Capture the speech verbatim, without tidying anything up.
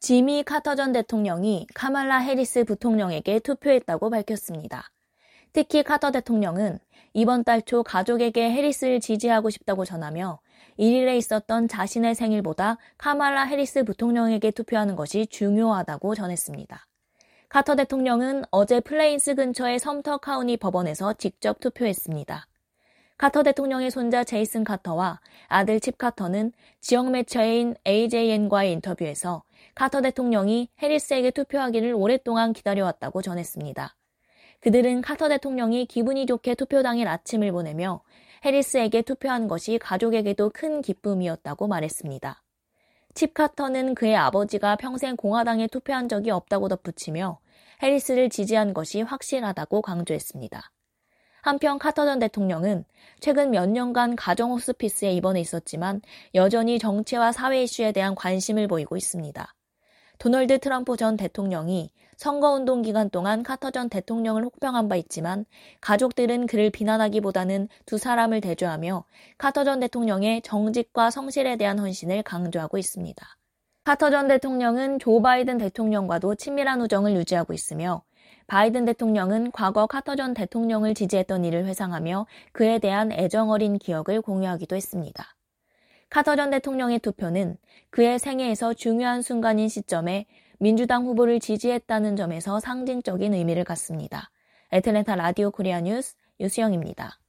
지미 카터 전 대통령이 카말라 해리스 부통령에게 투표했다고 밝혔습니다. 특히 카터 대통령은 이번 달 초 가족에게 해리스를 지지하고 싶다고 전하며 일 일에 있었던 자신의 생일보다 카말라 해리스 부통령에게 투표하는 것이 중요하다고 전했습니다. 카터 대통령은 어제 플레인스 근처의 섬터 카우니 법원에서 직접 투표했습니다. 카터 대통령의 손자 제이슨 카터와 아들 칩 카터는 지역 매체인 에이제이엔과의 인터뷰에서 카터 대통령이 해리스에게 투표하기를 오랫동안 기다려왔다고 전했습니다. 그들은 카터 대통령이 기분이 좋게 투표 당일 아침을 보내며 해리스에게 투표한 것이 가족에게도 큰 기쁨이었다고 말했습니다. 칩 카터는 그의 아버지가 평생 공화당에 투표한 적이 없다고 덧붙이며 해리스를 지지한 것이 확실하다고 강조했습니다. 한편 카터 전 대통령은 최근 몇 년간 가정 호스피스에 입원해 있었지만 여전히 정치와 사회 이슈에 대한 관심을 보이고 있습니다. 도널드 트럼프 전 대통령이 선거운동 기간 동안 카터 전 대통령을 혹평한 바 있지만 가족들은 그를 비난하기보다는 두 사람을 대조하며 카터 전 대통령의 정직과 성실에 대한 헌신을 강조하고 있습니다. 카터 전 대통령은 조 바이든 대통령과도 친밀한 우정을 유지하고 있으며 바이든 대통령은 과거 카터 전 대통령을 지지했던 일을 회상하며 그에 대한 애정어린 기억을 공유하기도 했습니다. 카터 전 대통령의 투표는 그의 생애에서 중요한 순간인 시점에 민주당 후보를 지지했다는 점에서 상징적인 의미를 갖습니다. 애틀랜타 라디오 코리아 뉴스 유수영입니다.